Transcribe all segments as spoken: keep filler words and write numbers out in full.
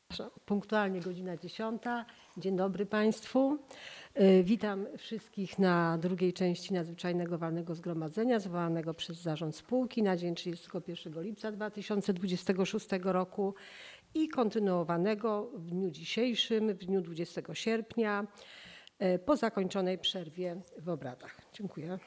Punktualnie godzina dziesiąta. Dzień dobry Państwu. Witam wszystkich na drugiej części nadzwyczajnego walnego zgromadzenia zwołanego przez zarząd spółki na dzień trzydziestego pierwszego lipca dwa tysiące dwudziestego szóstego roku i kontynuowanego w dniu dzisiejszym, w dniu dwudziestego sierpnia, po zakończonej przerwie w obradach. Dziękuję.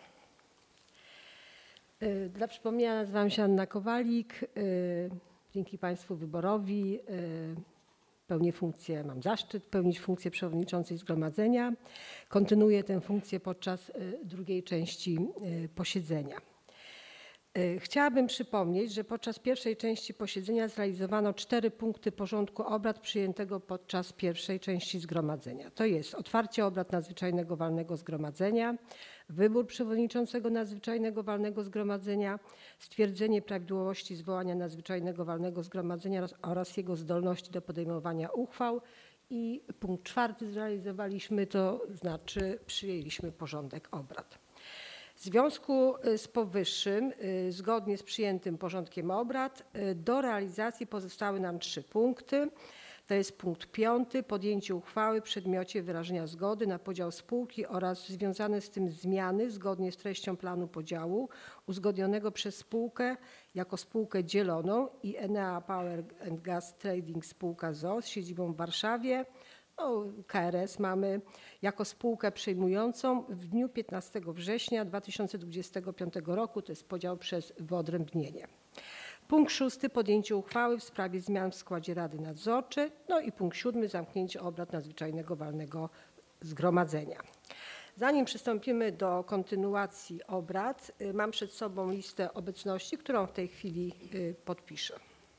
Dla przypomnienia nazywam się Anna Kowalik. Dzięki Państwu wyborowi pełnię funkcję, mam zaszczyt pełnić funkcję przewodniczącej zgromadzenia. Kontynuuję tę funkcję podczas drugiej części posiedzenia. Chciałabym przypomnieć, że podczas pierwszej części posiedzenia zrealizowano cztery punkty porządku obrad przyjętego podczas pierwszej części zgromadzenia. To jest otwarcie obrad nadzwyczajnego walnego zgromadzenia, wybór przewodniczącego nadzwyczajnego walnego zgromadzenia, stwierdzenie prawidłowości zwołania nadzwyczajnego walnego zgromadzenia oraz jego zdolności do podejmowania uchwał i punkt czwarty zrealizowaliśmy, to znaczy przyjęliśmy porządek obrad. W związku z powyższym, zgodnie z przyjętym porządkiem obrad, do realizacji pozostały nam trzy punkty. To jest punkt piąty, podjęcie uchwały w przedmiocie wyrażenia zgody na podział spółki oraz związane z tym zmiany zgodnie z treścią planu podziału uzgodnionego przez spółkę jako spółkę dzieloną i Enea Power and Gas Trading spółka z o o z siedzibą w Warszawie. No, K R S mamy jako spółkę przejmującą w dniu piętnastego września dwa tysiące dwudziestego piątego roku, to jest podział przez wyodrębnienie. Punkt szósty, podjęcie uchwały w sprawie zmian w składzie Rady Nadzorczej. No i punkt siódmy, zamknięcie obrad nadzwyczajnego walnego zgromadzenia. Zanim przystąpimy do kontynuacji obrad, mam przed sobą listę obecności, którą w tej chwili podpiszę.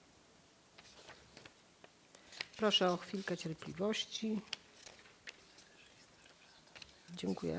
Proszę o chwilkę cierpliwości. Dziękuję.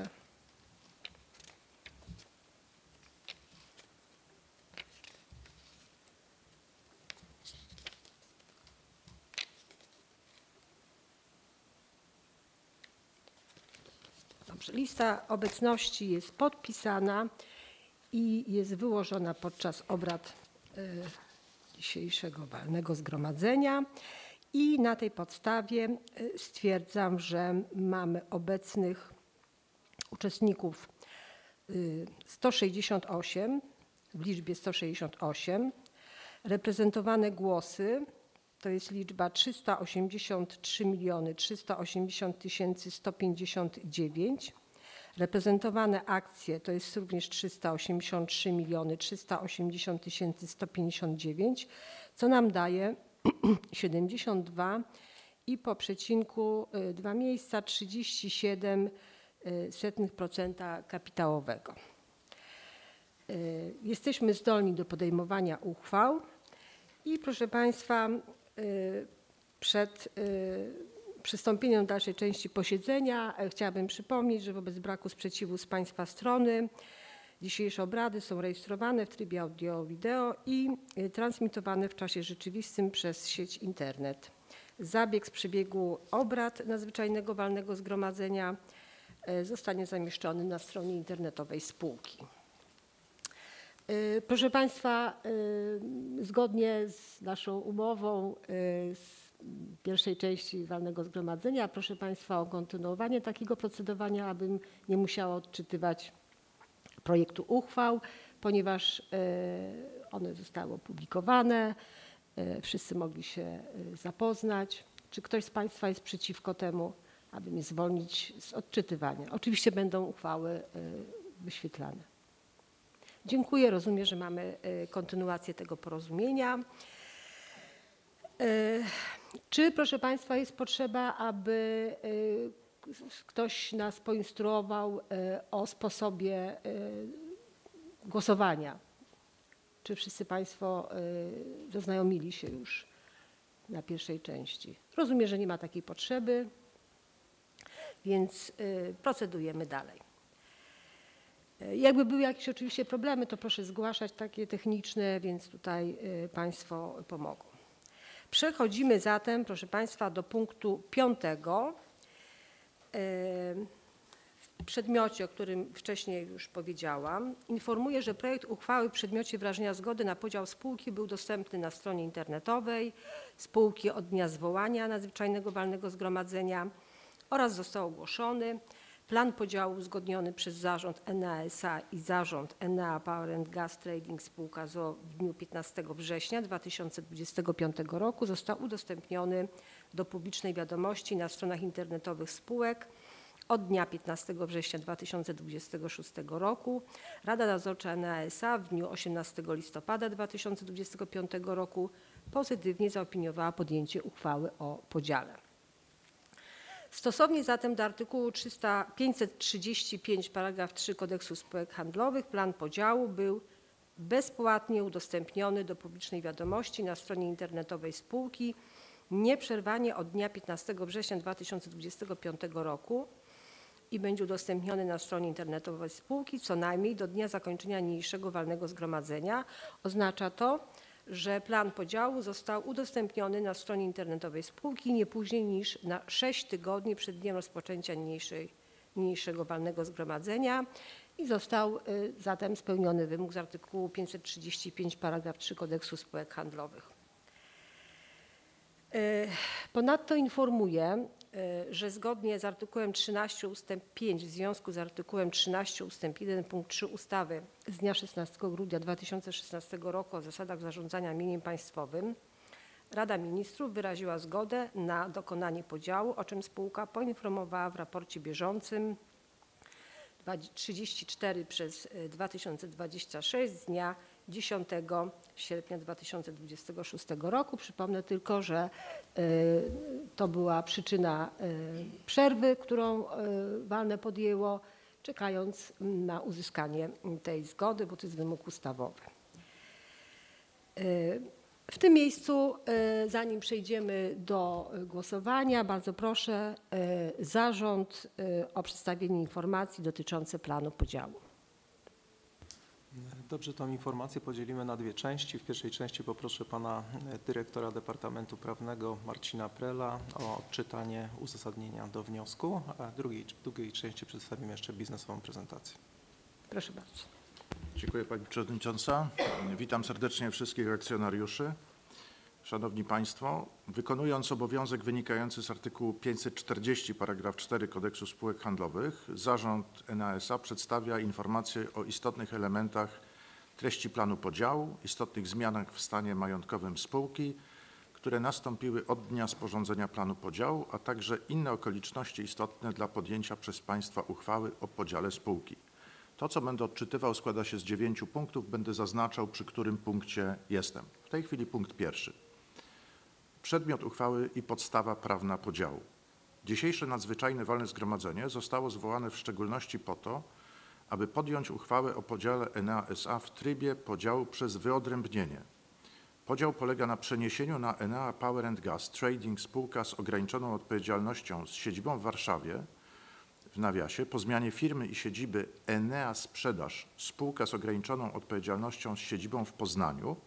Dobrze, lista obecności jest podpisana i jest wyłożona podczas obrad dzisiejszego walnego zgromadzenia. I na tej podstawie stwierdzam, że mamy obecnych uczestników sto sześćdziesiąt osiem, w liczbie sto sześćdziesiąt osiem. Reprezentowane głosy to jest liczba trzysta osiemdziesiąt trzy miliony trzysta osiemdziesiąt tysięcy sto pięćdziesiąt dziewięć. Reprezentowane akcje to jest również trzysta osiemdziesiąt trzy miliony trzysta osiemdziesiąt tysięcy sto pięćdziesiąt dziewięć, co nam daje siedemdziesiąt dwa i po przecinku dwa miejsca trzydzieści siedem procent kapitałowego. Jesteśmy zdolni do podejmowania uchwał i proszę Państwa, przed przystąpieniem do dalszej części posiedzenia chciałabym przypomnieć, że wobec braku sprzeciwu z Państwa strony dzisiejsze obrady są rejestrowane w trybie audio-wideo i transmitowane w czasie rzeczywistym przez sieć internet. Zabieg z przebiegu obrad nadzwyczajnego walnego zgromadzenia zostanie zamieszczony na stronie internetowej spółki. Proszę Państwa, zgodnie z naszą umową z pierwszej części walnego zgromadzenia proszę Państwa o kontynuowanie takiego procedowania, abym nie musiała odczytywać projektu uchwał, ponieważ one zostały opublikowane, wszyscy mogli się zapoznać. Czy ktoś z Państwa jest przeciwko temu, aby mnie zwolnić z odczytywania? Oczywiście będą uchwały wyświetlane. Dziękuję, rozumiem, że mamy kontynuację tego porozumienia. Czy, proszę Państwa, jest potrzeba, aby ktoś nas poinstruował o sposobie głosowania? Czy wszyscy Państwo zaznajomili się już na pierwszej części? Rozumiem, że nie ma takiej potrzeby, więc procedujemy dalej. Jakby były jakieś oczywiście problemy, to proszę zgłaszać takie techniczne, więc tutaj Państwo pomogą. Przechodzimy zatem, proszę Państwa, do punktu piątego. W przedmiocie, o którym wcześniej już powiedziałam, informuję, że projekt uchwały w przedmiocie wyrażenia zgody na podział spółki był dostępny na stronie internetowej spółki od dnia zwołania nadzwyczajnego walnego zgromadzenia oraz został ogłoszony. Plan podziału uzgodniony przez zarząd Enea S A i zarząd Enea Power and Gas Trading spółka z o o w dniu piętnastego września dwa tysiące dwudziestego piątego roku został udostępniony do publicznej wiadomości na stronach internetowych spółek od dnia piętnastego września dwa tysiące dwudziestego szóstego roku. Rada Nadzorcza Enea S A w dniu osiemnastego listopada dwa tysiące dwudziestego piątego roku pozytywnie zaopiniowała podjęcie uchwały o podziale. Stosownie zatem do artykułu pięćset trzydzieści pięć paragraf trzy Kodeksu spółek handlowych plan podziału był bezpłatnie udostępniony do publicznej wiadomości na stronie internetowej spółki nieprzerwanie od dnia piętnastego września dwa tysiące dwudziestego piątego roku i będzie udostępniony na stronie internetowej spółki co najmniej do dnia zakończenia niniejszego walnego zgromadzenia. Oznacza to, że plan podziału został udostępniony na stronie internetowej spółki nie później niż na sześć tygodni przed dniem rozpoczęcia niniejszej, niniejszego walnego zgromadzenia i został zatem spełniony wymóg z artykułu pięćset trzydzieści pięć paragraf trzy Kodeksu spółek handlowych. Ponadto informuję, że zgodnie z artykułem trzynaście ustęp pięć w związku z artykułem trzynaście ustęp jeden punkt trzy ustawy z dnia szesnastego grudnia dwa tysiące szesnastego roku o zasadach zarządzania mieniem państwowym Rada Ministrów wyraziła zgodę na dokonanie podziału, o czym spółka poinformowała w raporcie bieżącym trzydzieści cztery przez dwa tysiące dwadzieścia sześć z dnia dziesiątego sierpnia dwa tysiące dwudziestego szóstego roku. Przypomnę tylko, że to była przyczyna przerwy, którą walne podjęło, czekając na uzyskanie tej zgody, bo to jest wymóg ustawowy. W tym miejscu, zanim przejdziemy do głosowania, bardzo proszę zarząd o przedstawienie informacji dotyczącej planu podziału. Dobrze, tą informację podzielimy na dwie części. W pierwszej części poproszę pana dyrektora Departamentu Prawnego Marcina Prela o odczytanie uzasadnienia do wniosku, a w drugiej, w drugiej części przedstawimy jeszcze biznesową prezentację. Proszę bardzo. Dziękuję Pani Przewodnicząca. Witam serdecznie wszystkich akcjonariuszy. Szanowni Państwo, wykonując obowiązek wynikający z artykułu pięćset czterdzieści paragraf cztery Kodeksu spółek handlowych, zarząd Enea S A przedstawia informację o istotnych elementach treści planu podziału, istotnych zmianach w stanie majątkowym spółki, które nastąpiły od dnia sporządzenia planu podziału, a także inne okoliczności istotne dla podjęcia przez Państwa uchwały o podziale spółki. To, co będę odczytywał, składa się z dziewięciu punktów. Będę zaznaczał, przy którym punkcie jestem. W tej chwili punkt pierwszy. Przedmiot uchwały i podstawa prawna podziału. Dzisiejsze nadzwyczajne walne zgromadzenie zostało zwołane w szczególności po to, aby podjąć uchwałę o podziale Enea S A w trybie podziału przez wyodrębnienie. Podział polega na przeniesieniu na Enea Power and Gas Trading spółka z ograniczoną odpowiedzialnością z siedzibą w Warszawie, w nawiasie, po zmianie firmy i siedziby Enea Sprzedaż spółka z ograniczoną odpowiedzialnością z siedzibą w Poznaniu,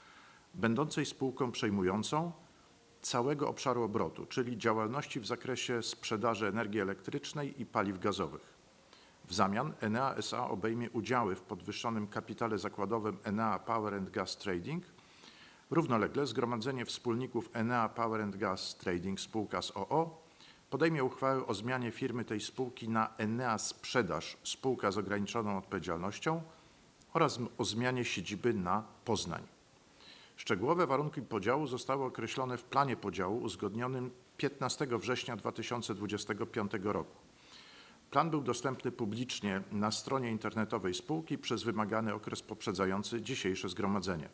będącej spółką przejmującą całego obszaru obrotu, czyli działalności w zakresie sprzedaży energii elektrycznej i paliw gazowych. W zamian Enea S A obejmie udziały w podwyższonym kapitale zakładowym Enea Power and Gas Trading. Równolegle Zgromadzenie Wspólników Enea Power and Gas Trading spółka z o o podejmie uchwałę o zmianie firmy tej spółki na Enea Sprzedaż spółka z ograniczoną odpowiedzialnością oraz o zmianie siedziby na Poznań. Szczegółowe warunki podziału zostały określone w planie podziału uzgodnionym piętnastego września dwa tysiące dwudziestego piątego roku. Plan był dostępny publicznie na stronie internetowej spółki przez wymagany okres poprzedzający dzisiejsze zgromadzenie.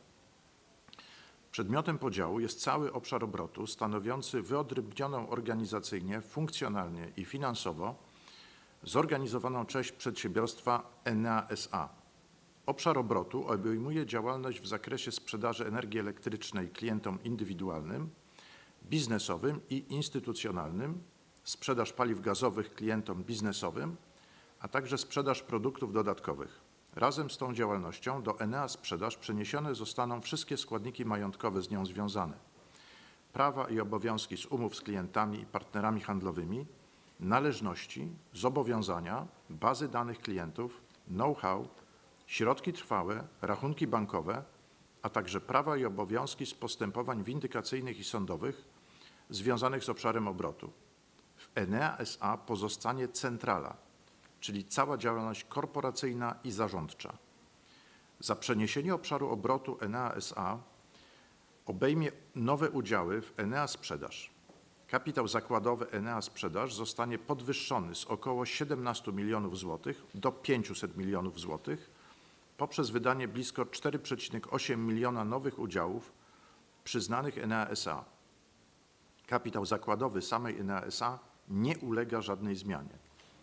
Przedmiotem podziału jest cały obszar obrotu stanowiący wyodrębnioną organizacyjnie, funkcjonalnie i finansowo zorganizowaną część przedsiębiorstwa Enea S A. Obszar obrotu obejmuje działalność w zakresie sprzedaży energii elektrycznej klientom indywidualnym, biznesowym i instytucjonalnym, sprzedaż paliw gazowych klientom biznesowym, a także sprzedaż produktów dodatkowych. Razem z tą działalnością do Enea Sprzedaż przeniesione zostaną wszystkie składniki majątkowe z nią związane. Prawa i obowiązki z umów z klientami i partnerami handlowymi, należności, zobowiązania, bazy danych klientów, know-how, środki trwałe, rachunki bankowe, a także prawa i obowiązki z postępowań windykacyjnych i sądowych związanych z obszarem obrotu. W Enea S A pozostanie centrala, czyli cała działalność korporacyjna i zarządcza. Za przeniesienie obszaru obrotu Enea S A obejmie nowe udziały w Enea Sprzedaż. Kapitał zakładowy Enea Sprzedaż zostanie podwyższony z około siedemnastu milionów złotych do pięciuset milionów złotych poprzez wydanie blisko cztery przecinek osiem miliona nowych udziałów przyznanych Enea S A. Kapitał zakładowy samej Enea S A nie ulega żadnej zmianie.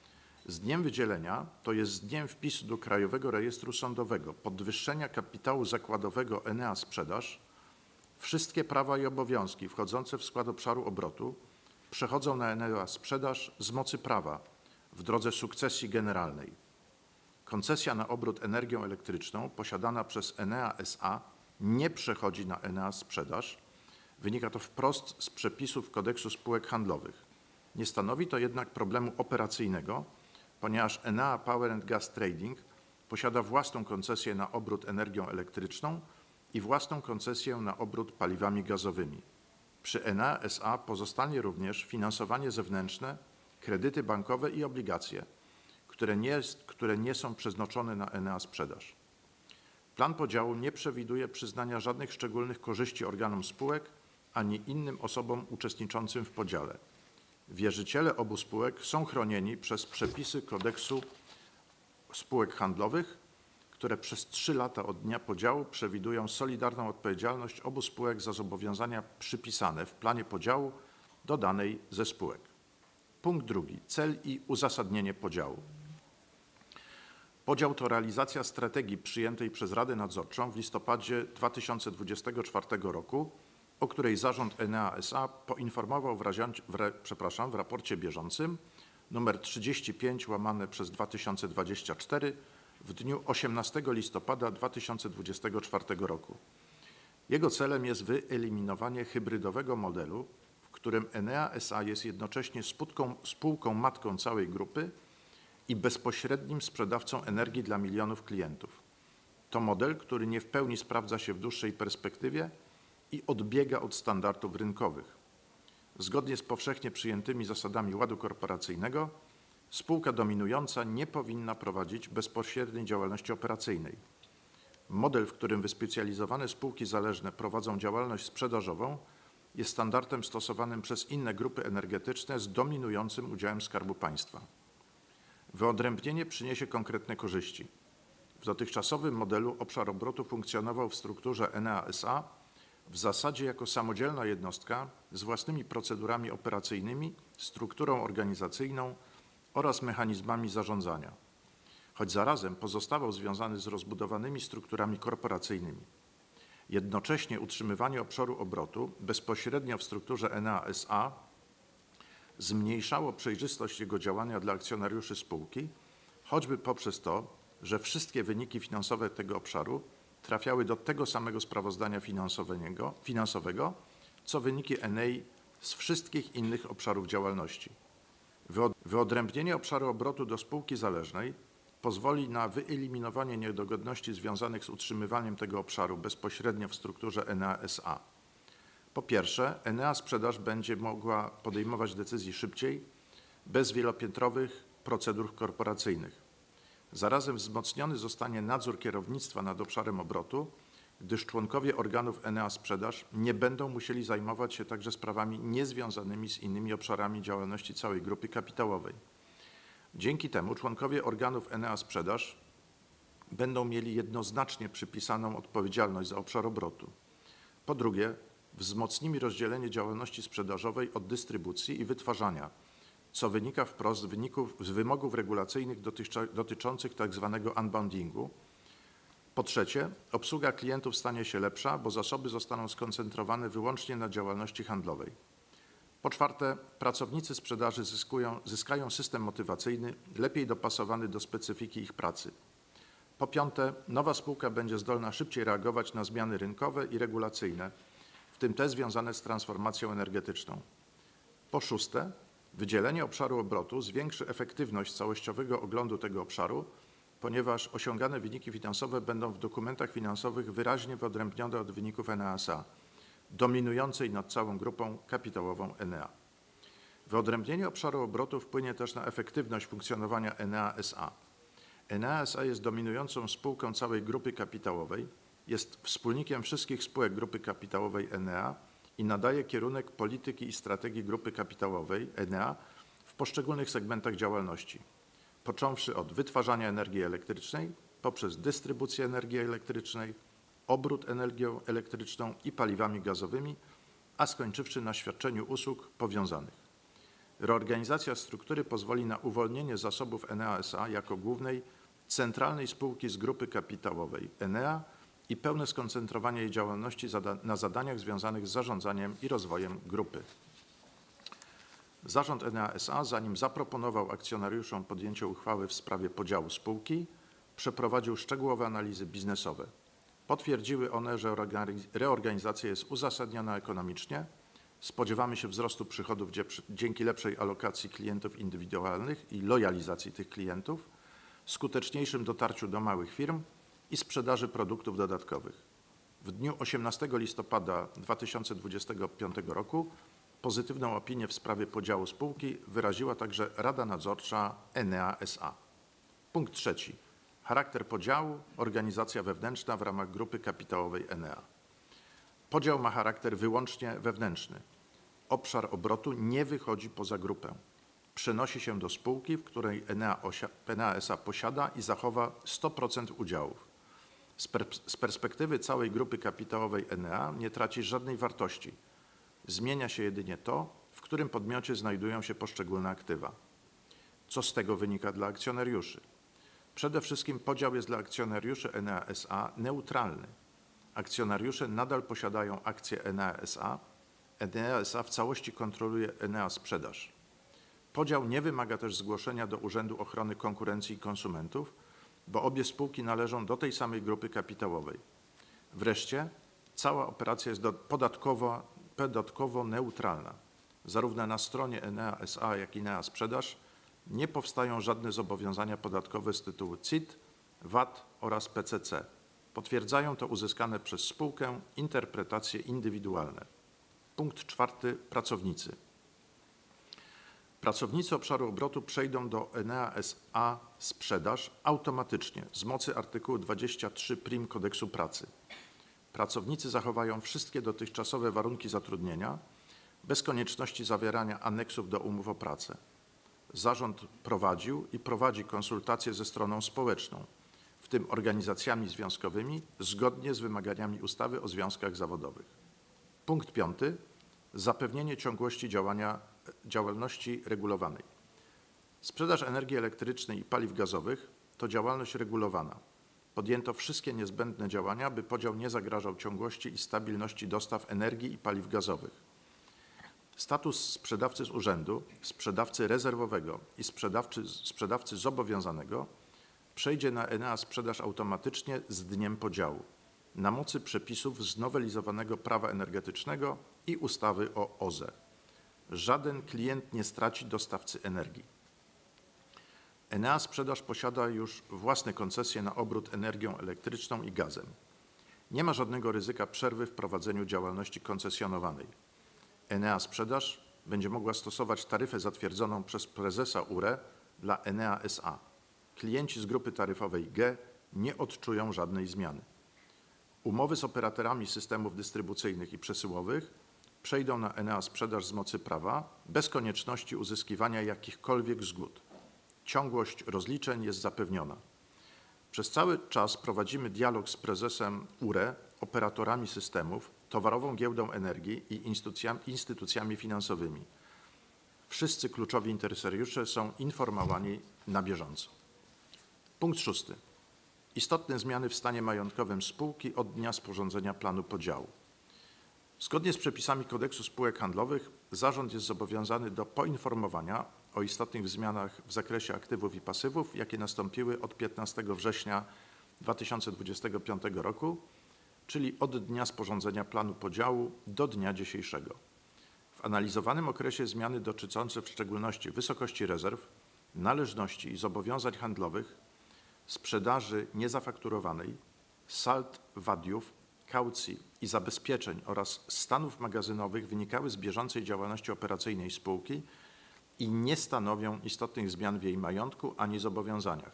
Z dniem wydzielenia, to jest z dniem wpisu do Krajowego Rejestru Sądowego podwyższenia kapitału zakładowego Enea Sprzedaż, wszystkie prawa i obowiązki wchodzące w skład obszaru obrotu przechodzą na Enea Sprzedaż z mocy prawa w drodze sukcesji generalnej. Koncesja na obrót energią elektryczną posiadana przez Enea S A nie przechodzi na Enea Sprzedaż. Wynika to wprost z przepisów Kodeksu Spółek Handlowych. Nie stanowi to jednak problemu operacyjnego, ponieważ Enea Power and Gas Trading posiada własną koncesję na obrót energią elektryczną i własną koncesję na obrót paliwami gazowymi. Przy Enea S A pozostanie również finansowanie zewnętrzne, kredyty bankowe i obligacje, które nie, jest, które nie są przeznaczone na Enea Sprzedaż. Plan podziału nie przewiduje przyznania żadnych szczególnych korzyści organom spółek ani innym osobom uczestniczącym w podziale. Wierzyciele obu spółek są chronieni przez przepisy Kodeksu Spółek Handlowych, które przez trzy lata od dnia podziału przewidują solidarną odpowiedzialność obu spółek za zobowiązania przypisane w planie podziału do danej ze spółek. Punkt drugi. Cel i uzasadnienie podziału. Podział to realizacja strategii przyjętej przez Radę Nadzorczą w listopadzie dwa tysiące dwudziestego czwartego roku, o której zarząd Enea S A poinformował w, raziącie, w, re, przepraszam, w raporcie bieżącym nr trzydzieści pięć łamane przez dwa tysiące dwadzieścia cztery w dniu osiemnastego listopada dwa tysiące dwudziestego czwartego roku. Jego celem jest wyeliminowanie hybrydowego modelu, w którym Enea S A jest jednocześnie spółką, spółką matką całej grupy i bezpośrednim sprzedawcą energii dla milionów klientów. To model, który nie w pełni sprawdza się w dłuższej perspektywie i odbiega od standardów rynkowych. Zgodnie z powszechnie przyjętymi zasadami ładu korporacyjnego, spółka dominująca nie powinna prowadzić bezpośredniej działalności operacyjnej. Model, w którym wyspecjalizowane spółki zależne prowadzą działalność sprzedażową, jest standardem stosowanym przez inne grupy energetyczne z dominującym udziałem Skarbu Państwa. Wyodrębnienie przyniesie konkretne korzyści. W dotychczasowym modelu obszar obrotu funkcjonował w strukturze Enea S A w zasadzie jako samodzielna jednostka z własnymi procedurami operacyjnymi, strukturą organizacyjną oraz mechanizmami zarządzania, choć zarazem pozostawał związany z rozbudowanymi strukturami korporacyjnymi. Jednocześnie utrzymywanie obszaru obrotu bezpośrednio w strukturze Enea S A zmniejszało przejrzystość jego działania dla akcjonariuszy spółki, choćby poprzez to, że wszystkie wyniki finansowe tego obszaru trafiały do tego samego sprawozdania finansowego, finansowego co wyniki Enei z wszystkich innych obszarów działalności. Wyodrębnienie obszaru obrotu do spółki zależnej pozwoli na wyeliminowanie niedogodności związanych z utrzymywaniem tego obszaru bezpośrednio w strukturze Enea S A. Po pierwsze, Enea Sprzedaż będzie mogła podejmować decyzji szybciej, bez wielopiętrowych procedur korporacyjnych. Zarazem wzmocniony zostanie nadzór kierownictwa nad obszarem obrotu, gdyż członkowie organów Enea Sprzedaż nie będą musieli zajmować się także sprawami niezwiązanymi z innymi obszarami działalności całej grupy kapitałowej. Dzięki temu członkowie organów Enea Sprzedaż będą mieli jednoznacznie przypisaną odpowiedzialność za obszar obrotu. Po drugie, wzmocnimy rozdzielenie działalności sprzedażowej od dystrybucji i wytwarzania, co wynika wprost z, wyników, z wymogów regulacyjnych dotyczących tzw. unbundingu. Po trzecie, obsługa klientów stanie się lepsza, bo zasoby zostaną skoncentrowane wyłącznie na działalności handlowej. Po czwarte, pracownicy sprzedaży zyskują, zyskają system motywacyjny lepiej dopasowany do specyfiki ich pracy. Po piąte, nowa spółka będzie zdolna szybciej reagować na zmiany rynkowe i regulacyjne, w tym te związane z transformacją energetyczną. Po szóste, Wydzielenie obszaru obrotu zwiększy efektywność całościowego oglądu tego obszaru, ponieważ osiągane wyniki finansowe będą w dokumentach finansowych wyraźnie wyodrębnione od wyników N A S A, dominującej nad całą grupą kapitałową N E A. Wyodrębnienie obszaru obrotu wpłynie też na efektywność funkcjonowania N E A S A. N E A S A jest dominującą spółką całej grupy kapitałowej, jest wspólnikiem wszystkich spółek grupy kapitałowej N E A i nadaje kierunek polityki i strategii grupy kapitałowej N E A w poszczególnych segmentach działalności, począwszy od wytwarzania energii elektrycznej poprzez dystrybucję energii elektrycznej, obrót energią elektryczną i paliwami gazowymi, a skończywszy na świadczeniu usług powiązanych. Reorganizacja struktury pozwoli na uwolnienie zasobów N E A S A jako głównej, centralnej spółki z grupy kapitałowej N E A i pełne skoncentrowanie jej działalności na zadaniach związanych z zarządzaniem i rozwojem grupy. Zarząd N E A S A, zanim zaproponował akcjonariuszom podjęcie uchwały w sprawie podziału spółki, przeprowadził szczegółowe analizy biznesowe. Potwierdziły one, że reorganizacja jest uzasadniona ekonomicznie. Spodziewamy się wzrostu przychodów dzięki lepszej alokacji klientów indywidualnych i lojalizacji tych klientów, skuteczniejszym dotarciu do małych firm i sprzedaży produktów dodatkowych. W dniu osiemnastego listopada dwa tysiące dwudziestego piątego roku pozytywną opinię w sprawie podziału spółki wyraziła także Rada Nadzorcza N E A S A. Punkt trzeci. Charakter podziału, organizacja wewnętrzna w ramach grupy kapitałowej N E A. Podział ma charakter wyłącznie wewnętrzny. Obszar obrotu nie wychodzi poza grupę. Przenosi się do spółki, w której N E A S A posiada i zachowa sto procent udziałów. Z, per z perspektywy całej grupy kapitałowej N E A nie traci żadnej wartości. Zmienia się jedynie to, w którym podmiocie znajdują się poszczególne aktywa. Co z tego wynika dla akcjonariuszy? Przede wszystkim podział jest dla akcjonariuszy N E A S A neutralny. Akcjonariusze nadal posiadają akcje N E A S A. N E A S A w całości kontroluje N E A Sprzedaż. Podział nie wymaga też zgłoszenia do Urzędu Ochrony Konkurencji i Konsumentów, bo obie spółki należą do tej samej grupy kapitałowej. Wreszcie cała operacja jest podatkowo, podatkowo neutralna. Zarówno na stronie N E A S A, jak i N E A Sprzedaż nie powstają żadne zobowiązania podatkowe z tytułu C I T, V A T oraz P C C. Potwierdzają to uzyskane przez spółkę interpretacje indywidualne. Punkt czwarty. Pracownicy. Pracownicy obszaru obrotu przejdą do N E A S A Sprzedaż automatycznie z mocy artykułu dwudziestego trzeciego prim Kodeksu Pracy. Pracownicy zachowają wszystkie dotychczasowe warunki zatrudnienia bez konieczności zawierania aneksów do umów o pracę. Zarząd prowadził i prowadzi konsultacje ze stroną społeczną, w tym organizacjami związkowymi, zgodnie z wymaganiami ustawy o związkach zawodowych. Punkt piąty. Zapewnienie ciągłości działania, działalności regulowanej. Sprzedaż energii elektrycznej i paliw gazowych to działalność regulowana. Podjęto wszystkie niezbędne działania, by podział nie zagrażał ciągłości i stabilności dostaw energii i paliw gazowych. Status sprzedawcy z urzędu, sprzedawcy rezerwowego i sprzedawcy, sprzedawcy zobowiązanego przejdzie na N E A Sprzedaż automatycznie z dniem podziału, na mocy przepisów znowelizowanego prawa energetycznego i ustawy o O Z E. Żaden klient nie straci dostawcy energii. N E A Sprzedaż posiada już własne koncesje na obrót energią elektryczną i gazem. Nie ma żadnego ryzyka przerwy w prowadzeniu działalności koncesjonowanej. N E A Sprzedaż będzie mogła stosować taryfę zatwierdzoną przez prezesa U R E dla N E A S A. Klienci z grupy taryfowej G nie odczują żadnej zmiany. Umowy z operatorami systemów dystrybucyjnych i przesyłowych przejdą na N E A Sprzedaż z mocy prawa bez konieczności uzyskiwania jakichkolwiek zgód. Ciągłość rozliczeń jest zapewniona. Przez cały czas prowadzimy dialog z prezesem U R E, operatorami systemów, Towarową Giełdą Energii i instytucjami, instytucjami finansowymi. Wszyscy kluczowi interesariusze są informowani na bieżąco. Punkt szósty. Istotne zmiany w stanie majątkowym spółki od dnia sporządzenia planu podziału. Zgodnie z przepisami Kodeksu Spółek Handlowych zarząd jest zobowiązany do poinformowania o istotnych zmianach w zakresie aktywów i pasywów, jakie nastąpiły od piętnastego września dwa tysiące dwudziestego piątego roku, czyli od dnia sporządzenia planu podziału do dnia dzisiejszego. W analizowanym okresie zmiany dotyczące w szczególności wysokości rezerw, należności i zobowiązań handlowych, sprzedaży niezafakturowanej, sald wadiów, kaucji i zabezpieczeń oraz stanów magazynowych wynikały z bieżącej działalności operacyjnej spółki i nie stanowią istotnych zmian w jej majątku ani zobowiązaniach.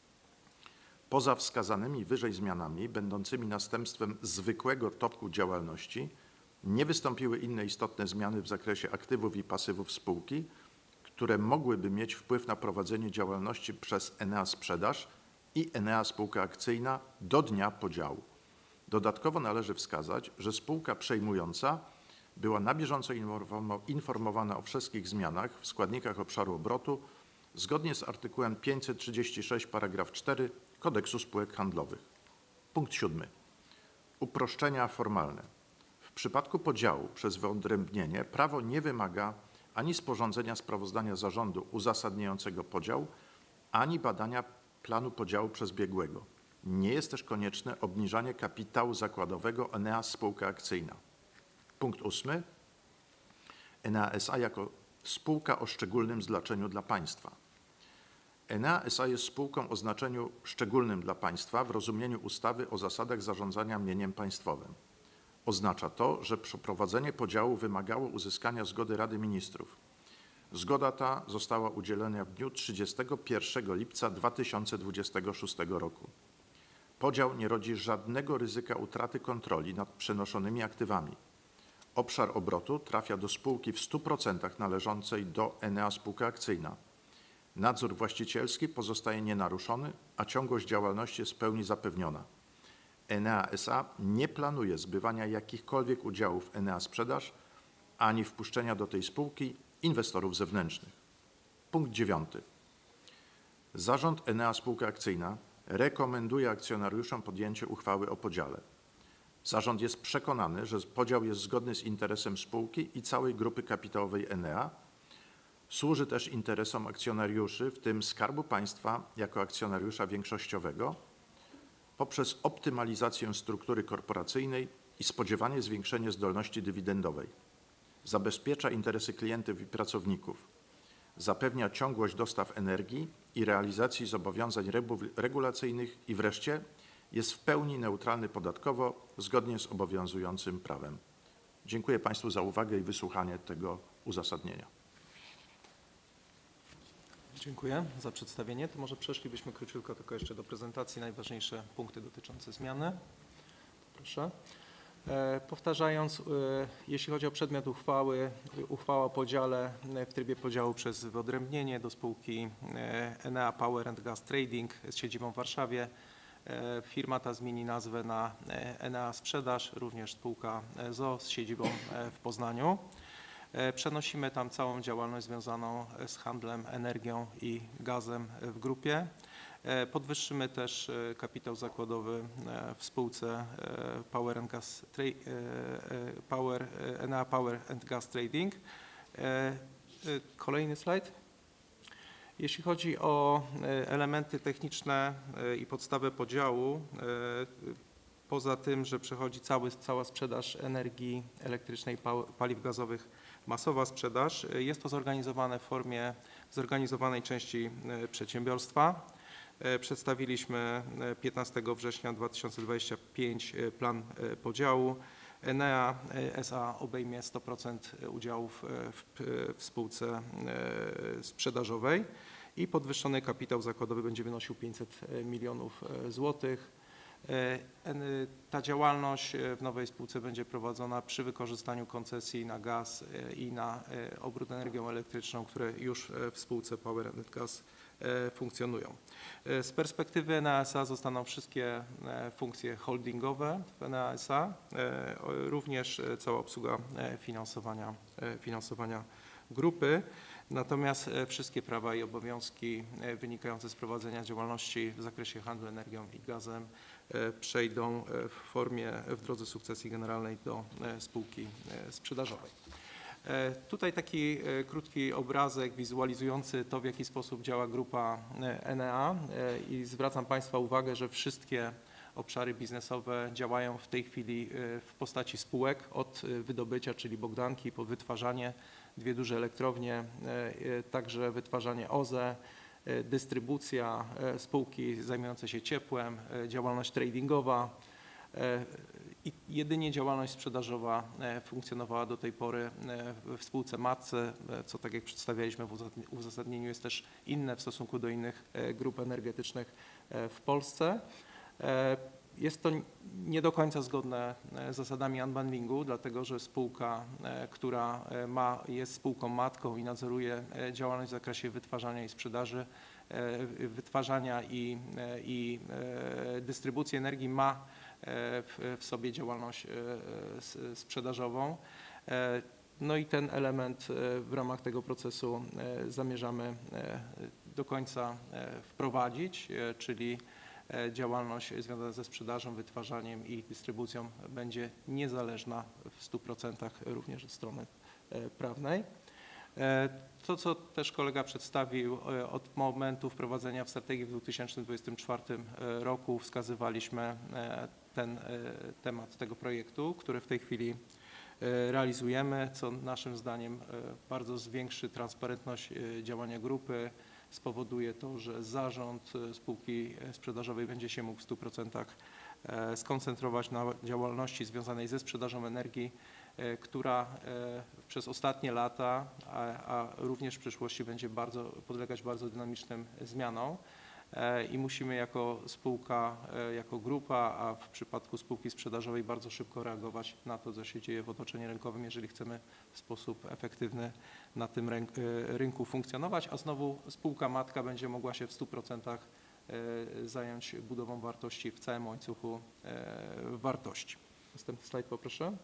Poza wskazanymi wyżej zmianami, będącymi następstwem zwykłego toku działalności, nie wystąpiły inne istotne zmiany w zakresie aktywów i pasywów spółki, które mogłyby mieć wpływ na prowadzenie działalności przez Enea Sprzedaż i Enea Spółka Akcyjna do dnia podziału. Dodatkowo należy wskazać, że spółka przejmująca była na bieżąco informowana o wszystkich zmianach w składnikach obszaru obrotu zgodnie z artykułem pięćset trzydzieści sześć paragraf cztery Kodeksu Spółek Handlowych. Punkt siódmy. Uproszczenia formalne. W przypadku podziału przez wyodrębnienie prawo nie wymaga ani sporządzenia sprawozdania zarządu uzasadniającego podział, ani badania planu podziału przez biegłego. Nie jest też konieczne obniżanie kapitału zakładowego Enea Spółka Akcyjna. Punkt ósmy. Enea S A jako spółka o szczególnym znaczeniu dla państwa. Enea S A jest spółką o znaczeniu szczególnym dla państwa w rozumieniu ustawy o zasadach zarządzania mieniem państwowym. Oznacza to, że przeprowadzenie podziału wymagało uzyskania zgody Rady Ministrów. Zgoda ta została udzielona w dniu trzydziestego pierwszego lipca dwa tysiące dwudziestego szóstego roku. Podział nie rodzi żadnego ryzyka utraty kontroli nad przenoszonymi aktywami. Obszar obrotu trafia do spółki w stu procentach należącej do Enea Spółka Akcyjna. Nadzór właścicielski pozostaje nienaruszony, a ciągłość działalności jest w pełni zapewniona. Enea S A nie planuje zbywania jakichkolwiek udziałów Enea Sprzedaż ani wpuszczenia do tej spółki inwestorów zewnętrznych. Punkt dziewiąty. Zarząd Enea Spółka Akcyjna rekomenduje akcjonariuszom podjęcie uchwały o podziale. Zarząd jest przekonany, że podział jest zgodny z interesem spółki i całej grupy kapitałowej Enea. Służy też interesom akcjonariuszy, w tym Skarbu Państwa jako akcjonariusza większościowego, poprzez optymalizację struktury korporacyjnej i spodziewane zwiększenie zdolności dywidendowej. Zabezpiecza interesy klientów i pracowników. Zapewnia ciągłość dostaw energii i realizacji zobowiązań regulacyjnych i wreszcie jest w pełni neutralny podatkowo zgodnie z obowiązującym prawem. Dziękuję Państwu za uwagę i wysłuchanie tego uzasadnienia. Dziękuję za przedstawienie. To może przeszlibyśmy króciutko tylko jeszcze do prezentacji, najważniejsze punkty dotyczące zmiany. Proszę. E, powtarzając, e, jeśli chodzi o przedmiot uchwały, uchwała o podziale w trybie podziału przez wyodrębnienie do spółki e, Enea Power and Gas Trading z siedzibą w Warszawie. E, firma ta zmieni nazwę na Enea Sprzedaż, również spółka z o o z siedzibą w Poznaniu. Przenosimy tam całą działalność związaną z handlem energią i gazem w grupie. Podwyższymy też kapitał zakładowy w spółce Power and Gas, Power, Enea Power and Gas Trading. Kolejny slajd. Jeśli chodzi o elementy techniczne i podstawę podziału, poza tym, że przechodzi cały, cała sprzedaż energii elektrycznej, paliw gazowych, masowa sprzedaż, jest to zorganizowane w formie zorganizowanej części przedsiębiorstwa. Przedstawiliśmy piętnastego września dwa tysiące dwudziestego piątego plan podziału. Enea S A obejmie sto procent udziałów w, w spółce sprzedażowej i podwyższony kapitał zakładowy będzie wynosił pięćset milionów złotych. Ta działalność w nowej spółce będzie prowadzona przy wykorzystaniu koncesji na gaz i na obrót energią elektryczną, które już w spółce Power and Gas funkcjonują. Z perspektywy Enea S A zostaną wszystkie funkcje holdingowe w Enea S A, również cała obsługa finansowania, finansowania grupy. Natomiast wszystkie prawa i obowiązki wynikające z prowadzenia działalności w zakresie handlu energią i gazem przejdą w formie, w drodze sukcesji generalnej do spółki sprzedażowej. Tutaj taki krótki obrazek wizualizujący to, w jaki sposób działa grupa Enea i zwracam Państwa uwagę, że wszystkie obszary biznesowe działają w tej chwili w postaci spółek od wydobycia, czyli Bogdanki, po wytwarzanie, dwie duże elektrownie, także wytwarzanie O Z E, dystrybucja, spółki zajmujące się ciepłem, działalność tradingowa. I jedynie działalność sprzedażowa funkcjonowała do tej pory w spółce matce, co tak jak przedstawialiśmy w uzasadnieniu jest też inne w stosunku do innych grup energetycznych w Polsce. Jest to nie do końca zgodne z zasadami unbundlingu, dlatego że spółka, która ma, jest spółką matką i nadzoruje działalność w zakresie wytwarzania i sprzedaży, wytwarzania i, i dystrybucji energii, ma w, w sobie działalność sprzedażową. No i ten element w ramach tego procesu zamierzamy do końca wprowadzić, czyli działalność związana ze sprzedażą, wytwarzaniem i dystrybucją będzie niezależna w stu procentach również od strony prawnej. To, co też kolega przedstawił, od momentu wprowadzenia w strategii w dwa tysiące dwudziestym czwartym roku wskazywaliśmy ten temat tego projektu, który w tej chwili realizujemy, co naszym zdaniem bardzo zwiększy transparentność działania grupy, spowoduje to, że zarząd spółki sprzedażowej będzie się mógł w stu procentach skoncentrować na działalności związanej ze sprzedażą energii, która przez ostatnie lata, a, a również w przyszłości będzie bardzo, podlegać bardzo dynamicznym zmianom i musimy jako spółka, jako grupa, a w przypadku spółki sprzedażowej bardzo szybko reagować na to, co się dzieje w otoczeniu rynkowym, jeżeli chcemy w sposób efektywny na tym rynku funkcjonować, a znowu spółka matka będzie mogła się w stu procentach zająć budową wartości w całym łańcuchu wartości. Następny slajd poproszę.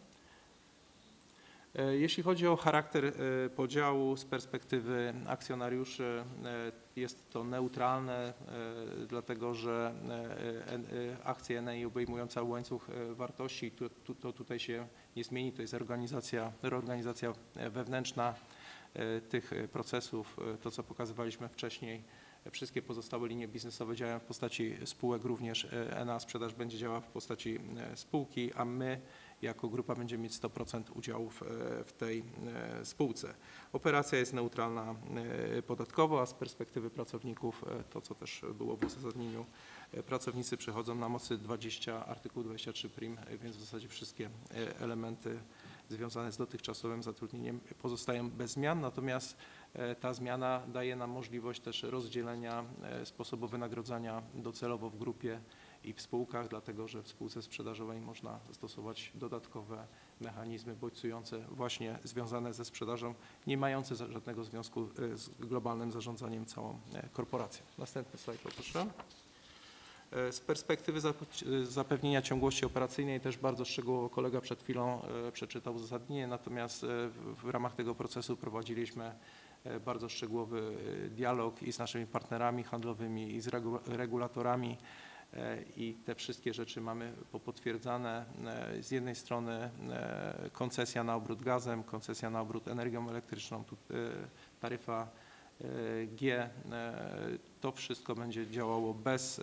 Jeśli chodzi o charakter podziału z perspektywy akcjonariuszy, jest to neutralne, dlatego że akcje Enei obejmują cały łańcuch wartości, to, to tutaj się nie zmieni, to jest organizacja, reorganizacja wewnętrzna tych procesów, to co pokazywaliśmy wcześniej. Wszystkie pozostałe linie biznesowe działają w postaci spółek, również Enea Sprzedaż będzie działała w postaci spółki, a my jako grupa będziemy mieć sto procent udziałów w tej spółce. Operacja jest neutralna podatkowo, a z perspektywy pracowników, to co też było w uzasadnieniu, pracownicy przechodzą na mocy dwudziestego artykuł dwudziesty trzeci prim, więc w zasadzie wszystkie elementy związane z dotychczasowym zatrudnieniem pozostają bez zmian, natomiast ta zmiana daje nam możliwość też rozdzielenia sposobu wynagrodzenia docelowo w grupie i w spółkach, dlatego że w spółce sprzedażowej można stosować dodatkowe mechanizmy bodźcujące właśnie związane ze sprzedażą, nie mające żadnego związku z globalnym zarządzaniem całą korporacją. Następny slajd poproszę. Z perspektywy zapewnienia ciągłości operacyjnej też bardzo szczegółowo kolega przed chwilą przeczytał uzasadnienie, natomiast w ramach tego procesu prowadziliśmy bardzo szczegółowy dialog i z naszymi partnerami handlowymi, i z regulatorami i te wszystkie rzeczy mamy popotwierdzane. Z jednej strony koncesja na obrót gazem, koncesja na obrót energią elektryczną, taryfa G, to wszystko będzie działało bez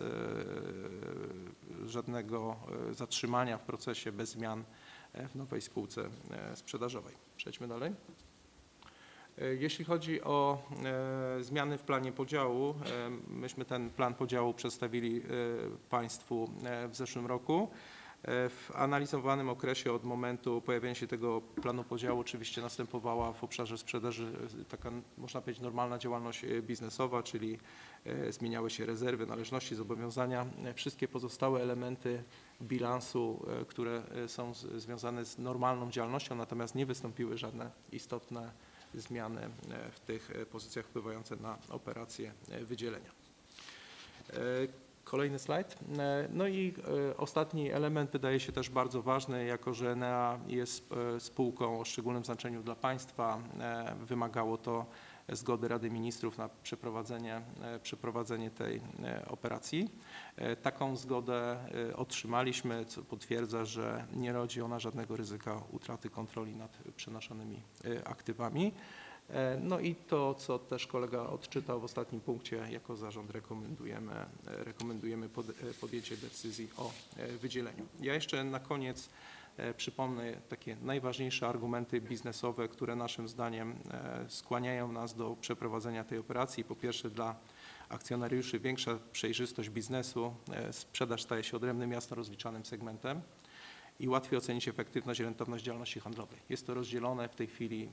żadnego zatrzymania w procesie, bez zmian w nowej spółce sprzedażowej. Przejdźmy dalej. Jeśli chodzi o zmiany w planie podziału, myśmy ten plan podziału przedstawili Państwu w zeszłym roku. W analizowanym okresie od momentu pojawienia się tego planu podziału oczywiście następowała w obszarze sprzedaży taka, można powiedzieć, normalna działalność biznesowa, czyli zmieniały się rezerwy, należności, zobowiązania. Wszystkie pozostałe elementy bilansu, które są związane z normalną działalnością, natomiast nie wystąpiły żadne istotne zmiany w tych pozycjach wpływające na operacje wydzielenia. Kolejny slajd. No i ostatni element wydaje się też bardzo ważny, jako że Enea jest spółką o szczególnym znaczeniu dla państwa. Wymagało to zgody Rady Ministrów na przeprowadzenie, przeprowadzenie tej operacji. Taką zgodę otrzymaliśmy, co potwierdza, że nie rodzi ona żadnego ryzyka utraty kontroli nad przenoszonymi aktywami. No i to, co też kolega odczytał w ostatnim punkcie, jako zarząd rekomendujemy, rekomendujemy pod, podjęcie decyzji o wydzieleniu. Ja jeszcze na koniec przypomnę takie najważniejsze argumenty biznesowe, które naszym zdaniem skłaniają nas do przeprowadzenia tej operacji. Po pierwsze, dla akcjonariuszy większa przejrzystość biznesu, sprzedaż staje się odrębnym, jasno rozliczanym segmentem i łatwiej ocenić efektywność i rentowność działalności handlowej. Jest to rozdzielone w tej chwili,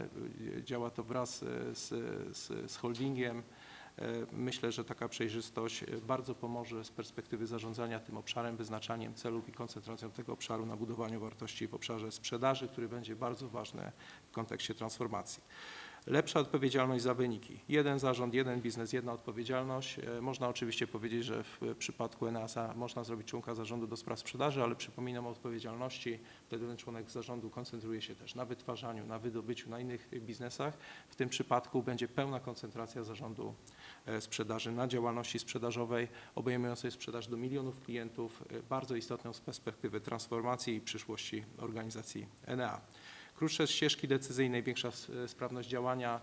działa to wraz z, z, z holdingiem. Myślę, że taka przejrzystość bardzo pomoże z perspektywy zarządzania tym obszarem, wyznaczaniem celów i koncentracją tego obszaru na budowaniu wartości w obszarze sprzedaży, który będzie bardzo ważny w kontekście transformacji. Lepsza odpowiedzialność za wyniki. Jeden zarząd, jeden biznes, jedna odpowiedzialność. Można oczywiście powiedzieć, że w przypadku N A S A można zrobić członka zarządu do spraw sprzedaży, ale przypominam o odpowiedzialności. Wtedy ten członek zarządu koncentruje się też na wytwarzaniu, na wydobyciu, na innych biznesach. W tym przypadku będzie pełna koncentracja zarządu sprzedaży na działalności sprzedażowej, obejmującej sprzedaż do milionów klientów, bardzo istotną z perspektywy transformacji i przyszłości organizacji N A. Krótsze ścieżki decyzyjne, większa sprawność działania.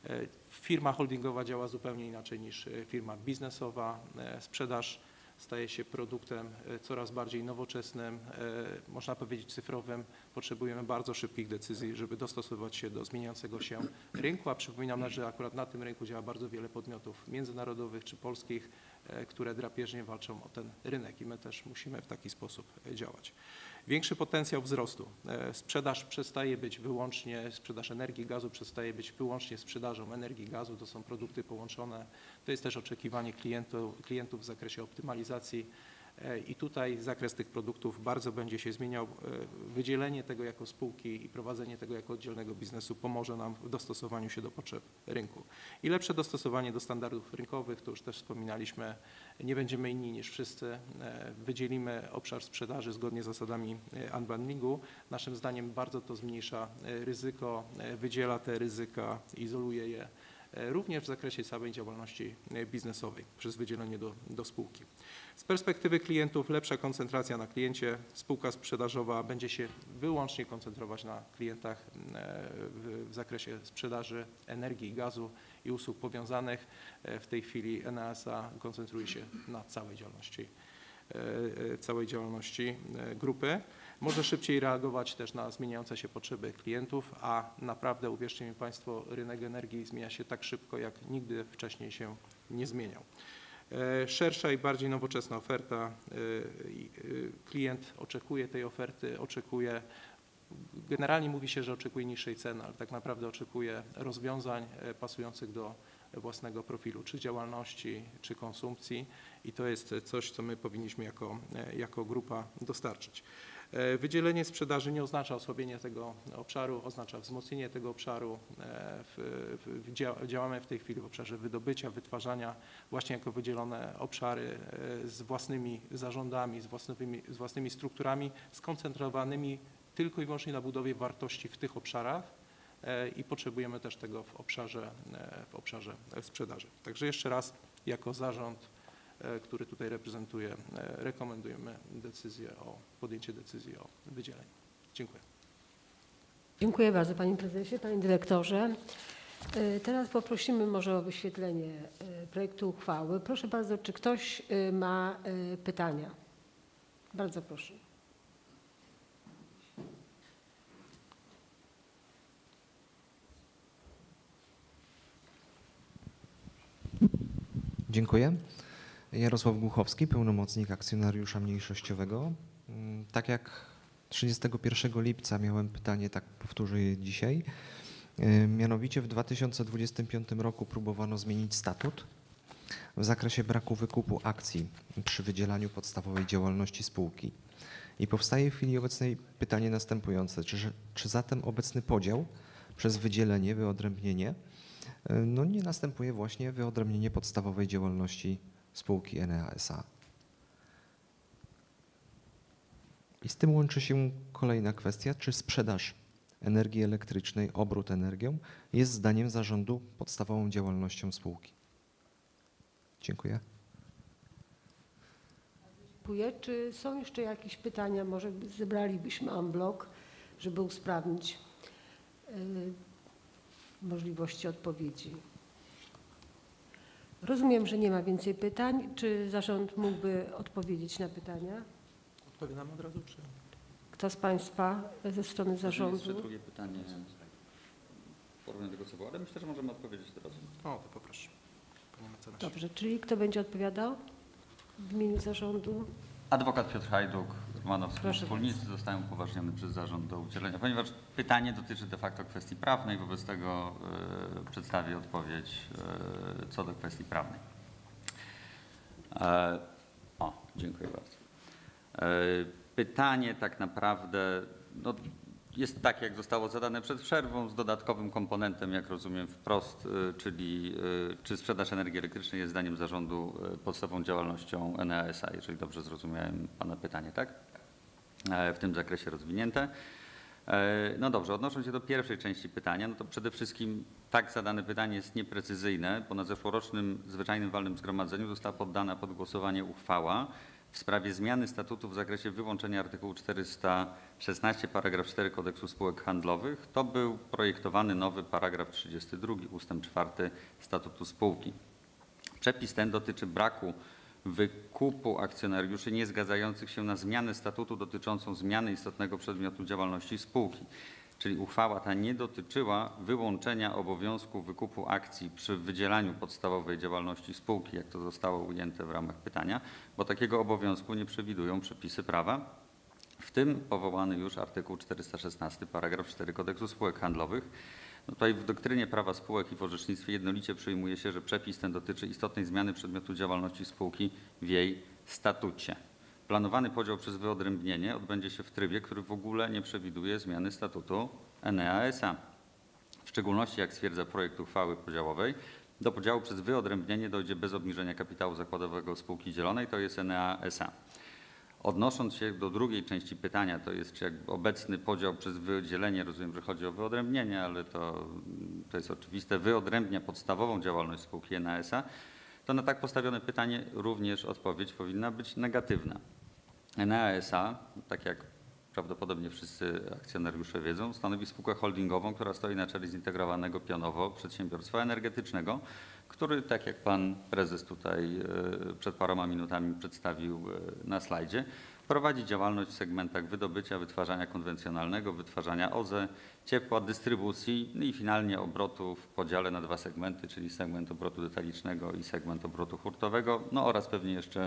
Firma holdingowa działa zupełnie inaczej niż firma biznesowa. Sprzedaż staje się produktem coraz bardziej nowoczesnym, można powiedzieć cyfrowym. Potrzebujemy bardzo szybkich decyzji, żeby dostosować się do zmieniającego się rynku, a przypominam, że akurat na tym rynku działa bardzo wiele podmiotów międzynarodowych czy polskich, które drapieżnie walczą o ten rynek i my też musimy w taki sposób działać. Większy potencjał wzrostu. Sprzedaż przestaje być wyłącznie, sprzedaż energii, gazu przestaje być wyłącznie sprzedażą energii, gazu, to są produkty połączone. To jest też oczekiwanie klientów, klientów w zakresie optymalizacji i tutaj zakres tych produktów bardzo będzie się zmieniał. Wydzielenie tego jako spółki i prowadzenie tego jako oddzielnego biznesu pomoże nam w dostosowaniu się do potrzeb rynku. I lepsze dostosowanie do standardów rynkowych, to już też wspominaliśmy, nie będziemy inni niż wszyscy. Wydzielimy obszar sprzedaży zgodnie z zasadami unbundlingu. Naszym zdaniem bardzo to zmniejsza ryzyko, wydziela te ryzyka, izoluje je również w zakresie samej działalności biznesowej przez wydzielenie do, do spółki. Z perspektywy klientów lepsza koncentracja na kliencie. Spółka sprzedażowa będzie się wyłącznie koncentrować na klientach w, w zakresie sprzedaży energii i gazu i usług powiązanych. W tej chwili N A S A koncentruje się na całej działalności, całej działalności grupy. Może szybciej reagować też na zmieniające się potrzeby klientów, a naprawdę uwierzcie mi Państwo, rynek energii zmienia się tak szybko, jak nigdy wcześniej się nie zmieniał. Szersza i bardziej nowoczesna oferta. Klient oczekuje tej oferty, oczekuje, generalnie mówi się, że oczekuje niższej ceny, ale tak naprawdę oczekuje rozwiązań pasujących do własnego profilu, czy działalności, czy konsumpcji i to jest coś, co my powinniśmy jako, jako grupa dostarczyć. Wydzielenie sprzedaży nie oznacza osłabienie tego obszaru, oznacza wzmocnienie tego obszaru. W, w, działamy w tej chwili w obszarze wydobycia, wytwarzania, właśnie jako wydzielone obszary z własnymi zarządami, z własnymi, z własnymi strukturami, skoncentrowanymi tylko i wyłącznie na budowie wartości w tych obszarach i potrzebujemy też tego w obszarze, w obszarze sprzedaży. Także jeszcze raz, jako zarząd, który tutaj reprezentuję, rekomendujemy decyzję o podjęcie decyzji o wydzieleniu. Dziękuję. Dziękuję bardzo Panie Prezesie, Panie Dyrektorze. Teraz poprosimy może o wyświetlenie projektu uchwały. Proszę bardzo, czy ktoś ma pytania? Bardzo proszę. Dziękuję. Jarosław Głuchowski, pełnomocnik akcjonariusza mniejszościowego. Tak jak trzydziestego pierwszego lipca miałem pytanie, tak powtórzę je dzisiaj. Mianowicie w dwa tysiące dwudziestym piątym roku próbowano zmienić statut w zakresie braku wykupu akcji przy wydzielaniu podstawowej działalności spółki. I powstaje w chwili obecnej pytanie następujące. Czy, czy zatem obecny podział przez wydzielenie, wyodrębnienie, no nie następuje właśnie wyodrębnienie podstawowej działalności spółki N A S A. I z tym łączy się kolejna kwestia, czy sprzedaż energii elektrycznej, obrót energią jest zdaniem zarządu podstawową działalnością spółki. Dziękuję. Dziękuję. Czy są jeszcze jakieś pytania? Może zebralibyśmy en bloc, żeby usprawnić. możliwości odpowiedzi. Rozumiem, że nie ma więcej pytań. Czy zarząd mógłby odpowiedzieć na pytania? Odpowiadam od razu, czy... Kto z Państwa ze strony Jeszcze zarządu? drugie pytanie w porównaniu do tego, co było, ale myślę, że możemy odpowiedzieć teraz. O, to poproszę. Panie mecenasie. Dobrze, czyli kto będzie odpowiadał w imieniu zarządu? Adwokat Piotr Hajduk, Romanowski Proszę wspólnicy zostają upoważnione przez zarząd do udzielenia, ponieważ pytanie dotyczy de facto kwestii prawnej, wobec tego y, przedstawię odpowiedź y, co do kwestii prawnej. E, o, dziękuję bardzo. E, pytanie tak naprawdę no, jest tak, jak zostało zadane przed przerwą, z dodatkowym komponentem, jak rozumiem wprost, y, czyli y, czy sprzedaż energii elektrycznej jest zdaniem zarządu y, podstawową działalnością N E A S A, jeżeli dobrze zrozumiałem Pana pytanie, tak? E, w tym zakresie rozwinięte. E, no dobrze, odnosząc się do pierwszej części pytania, no to przede wszystkim tak zadane pytanie jest nieprecyzyjne, bo na zeszłorocznym zwyczajnym walnym zgromadzeniu została poddana pod głosowanie uchwała w sprawie zmiany statutu w zakresie wyłączenia artykułu czterysta szesnaście paragraf cztery Kodeksu spółek handlowych. To był projektowany nowy paragraf trzydziesty drugi ustęp czwarty statutu spółki. Przepis ten dotyczy braku wykupu akcjonariuszy niezgadzających się na zmianę statutu dotyczącą zmiany istotnego przedmiotu działalności spółki. Czyli uchwała ta nie dotyczyła wyłączenia obowiązku wykupu akcji przy wydzielaniu podstawowej działalności spółki, jak to zostało ujęte w ramach pytania, bo takiego obowiązku nie przewidują przepisy prawa, w tym powołany już artykuł czterysta szesnasty paragraf cztery Kodeksu spółek handlowych. No tutaj w doktrynie prawa spółek i w orzecznictwie jednolicie przyjmuje się, że przepis ten dotyczy istotnej zmiany przedmiotu działalności spółki w jej statucie. Planowany podział przez wyodrębnienie odbędzie się w trybie, który w ogóle nie przewiduje zmiany statutu N E A S A. W szczególności, jak stwierdza projekt uchwały podziałowej, do podziału przez wyodrębnienie dojdzie bez obniżenia kapitału zakładowego spółki dzielonej, to jest N E A S A. Odnosząc się do drugiej części pytania, to jest czy jakby obecny podział przez wydzielenie, rozumiem, że chodzi o wyodrębnienie, ale to, to jest oczywiste, wyodrębnia podstawową działalność spółki N E A S A, to na tak postawione pytanie również odpowiedź powinna być negatywna. N E A S A, tak jak prawdopodobnie wszyscy akcjonariusze wiedzą, stanowi spółkę holdingową, która stoi na czele zintegrowanego pionowo przedsiębiorstwa energetycznego, który, tak jak pan prezes tutaj przed paroma minutami przedstawił na slajdzie, prowadzi działalność w segmentach wydobycia, wytwarzania konwencjonalnego, wytwarzania O Z E, ciepła, dystrybucji no i finalnie obrotu w podziale na dwa segmenty, czyli segment obrotu detalicznego i segment obrotu hurtowego, no oraz pewnie jeszcze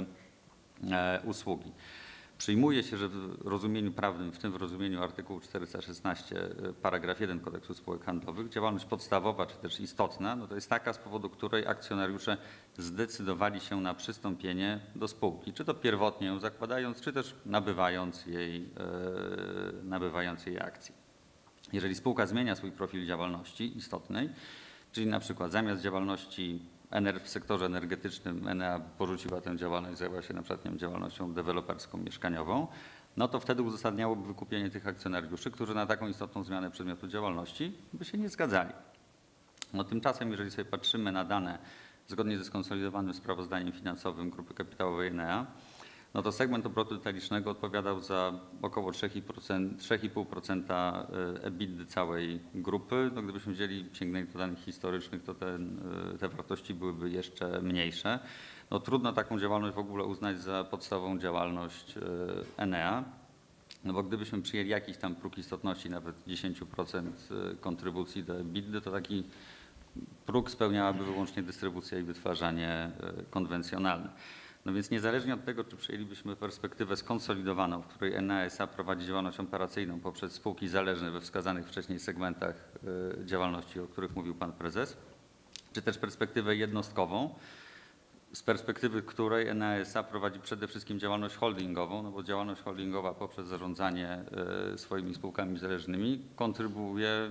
e, usługi. Przyjmuje się, że w rozumieniu prawnym, w tym w rozumieniu artykułu czterysta szesnaście paragraf jeden Kodeksu spółek handlowych, działalność podstawowa czy też istotna, no to jest taka, z powodu której akcjonariusze zdecydowali się na przystąpienie do spółki, czy to pierwotnie ją zakładając, czy też nabywając jej, yy, nabywając jej akcji. Jeżeli spółka zmienia swój profil działalności istotnej, czyli na przykład zamiast działalności w sektorze energetycznym N E A porzuciła tę działalność, zajęła się na przykład nie wiem, działalnością deweloperską, mieszkaniową, no to wtedy uzasadniałoby wykupienie tych akcjonariuszy, którzy na taką istotną zmianę przedmiotu działalności by się nie zgadzali. No tymczasem, jeżeli sobie patrzymy na dane zgodnie ze skonsolidowanym sprawozdaniem finansowym Grupy Kapitałowej N E A, no to segment obrotu detalicznego odpowiadał za około trzy i pół procent EBITDA całej grupy. No gdybyśmy wzięli, sięgnęli do danych historycznych, to ten, te wartości byłyby jeszcze mniejsze. No trudno taką działalność w ogóle uznać za podstawową działalność N E A, no bo gdybyśmy przyjęli jakiś tam próg istotności, nawet dziesięć procent kontrybucji do EBITDA, to taki próg spełniałaby wyłącznie dystrybucja i wytwarzanie konwencjonalne. No więc niezależnie od tego, czy przyjęlibyśmy perspektywę skonsolidowaną, w której N E A S A prowadzi działalność operacyjną poprzez spółki zależne we wskazanych wcześniej segmentach działalności, o których mówił pan prezes, czy też perspektywę jednostkową, z perspektywy której N E A S A prowadzi przede wszystkim działalność holdingową, no bo działalność holdingowa poprzez zarządzanie swoimi spółkami zależnymi kontrybuuje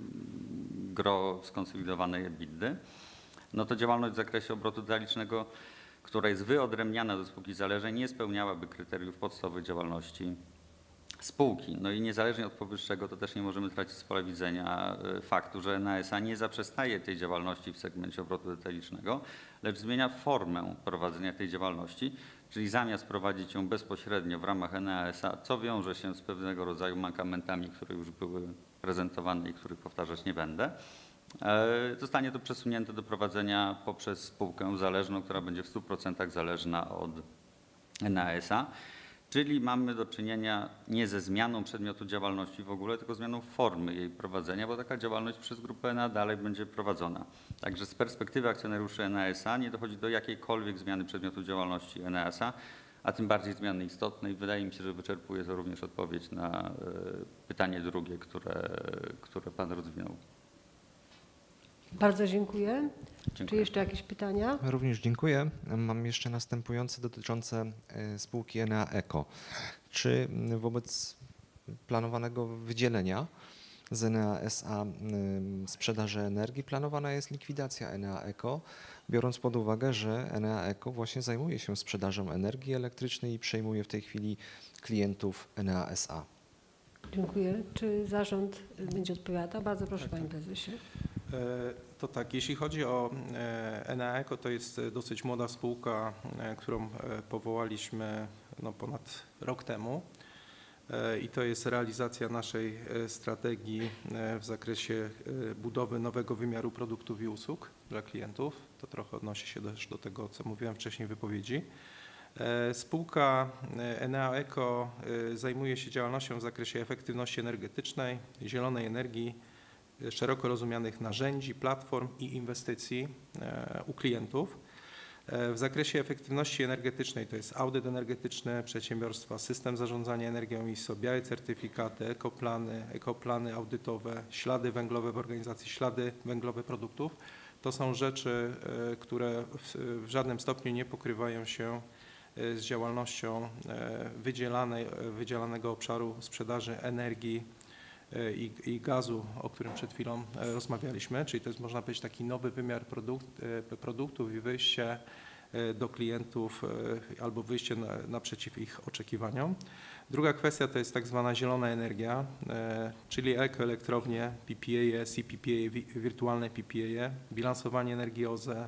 gro skonsolidowanej EBITDA. No to działalność w zakresie obrotu detalicznego, która jest wyodrębniana do spółki zależnej, nie spełniałaby kryteriów podstawowej działalności spółki. No i niezależnie od powyższego, to też nie możemy tracić z pola widzenia faktu, że N E A S A nie zaprzestaje tej działalności w segmencie obrotu detalicznego, lecz zmienia formę prowadzenia tej działalności, czyli zamiast prowadzić ją bezpośrednio w ramach N E A S A, co wiąże się z pewnego rodzaju mankamentami, które już były prezentowane i których powtarzać nie będę, E, Zostanie to przesunięte do prowadzenia poprzez spółkę zależną, która będzie w stu procentach zależna od N A S a. Czyli mamy do czynienia nie ze zmianą przedmiotu działalności w ogóle, tylko zmianą formy jej prowadzenia, bo taka działalność przez grupę Enea dalej będzie prowadzona. Także z perspektywy akcjonariuszy N A S a nie dochodzi do jakiejkolwiek zmiany przedmiotu działalności N A S a, a tym bardziej zmiany istotnej. Wydaje mi się, że wyczerpuje to również odpowiedź na y, pytanie drugie, które, które Pan rozwinął. Bardzo dziękuję. Dziękuję. Czy jeszcze jakieś pytania? Również dziękuję. Mam jeszcze następujące dotyczące e, spółki Enea Eco. Czy m, wobec planowanego wydzielenia z Enea S A m, sprzedaży energii planowana jest likwidacja Enea Eco, biorąc pod uwagę, że Enea Eco właśnie zajmuje się sprzedażą energii elektrycznej i przejmuje w tej chwili klientów Enea S A? Dziękuję. Czy zarząd będzie odpowiadał? Bardzo proszę, panie prezesie. To tak, jeśli chodzi o Enea Eco, to jest dosyć młoda spółka, którą powołaliśmy no, ponad rok temu i to jest realizacja naszej strategii w zakresie budowy nowego wymiaru produktów i usług dla klientów. To trochę odnosi się też do tego, co mówiłem wcześniej w wypowiedzi. Spółka Enea Eco zajmuje się działalnością w zakresie efektywności energetycznej, zielonej energii, szeroko rozumianych narzędzi, platform i inwestycji u klientów. W zakresie efektywności energetycznej to jest audyt energetyczny przedsiębiorstwa, system zarządzania energią I S O, białe certyfikaty, ekoplany, ekoplany audytowe, ślady węglowe w organizacji, ślady węglowe produktów. To są rzeczy, które w żadnym stopniu nie pokrywają się z działalnością wydzielanej, wydzielanego obszaru sprzedaży energii I, i gazu, o którym przed chwilą rozmawialiśmy, czyli to jest, można powiedzieć, taki nowy wymiar produkt, produktów i wyjście do klientów albo wyjście na, naprzeciw ich oczekiwaniom. Druga kwestia to jest tak zwana zielona energia, czyli ekoelektrownie, P P A, C P P A, wirtualne P P A, bilansowanie energii O Z E.